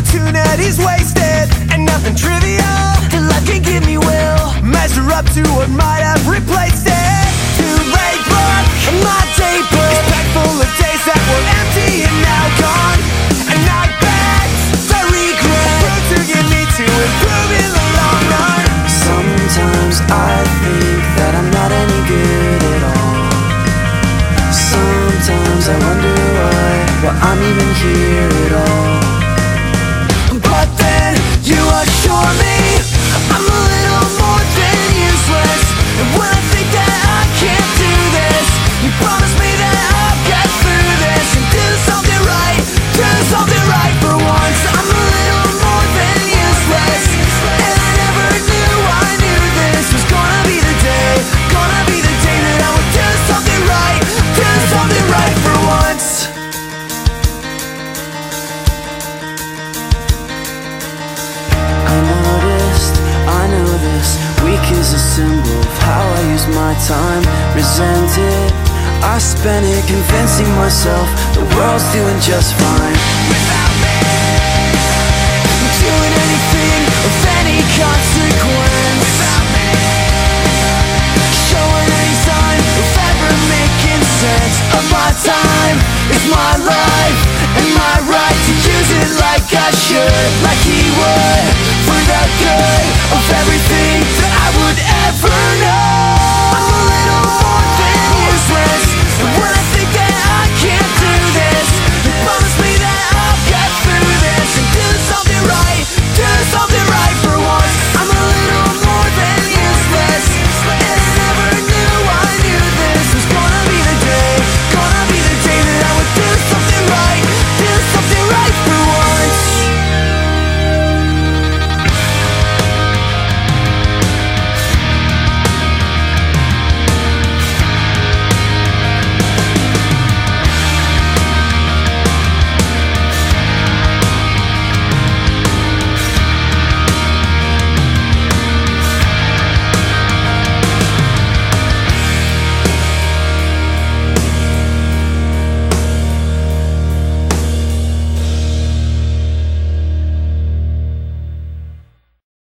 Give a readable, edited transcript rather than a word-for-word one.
opportunities wasted, and nothing trivial that life can give me will measure up to what might have replaced it. Too late, but my daybook is packed full of days that were empty and now gone, and I begged the regret to get me to improve in the long run. Sometimes I think that I'm not any good at all. Sometimes I wonder why I'm even here at all. But then you assure me I'm a little more than useless, and when I think that I can't do this, you promise me that I'll get through this and do something right for once. I'm a little more than useless, and I never knew I knew this was gonna be the day that I would do something right for once. I know this, weak is a symbol of how I use my time. Resented, I spent it convincing myself the world's doing just fine Without me doing anything of any consequence, without me showing any sign of ever making sense of my time is my life, and my right to use it like I should, like he would, for the good of everything.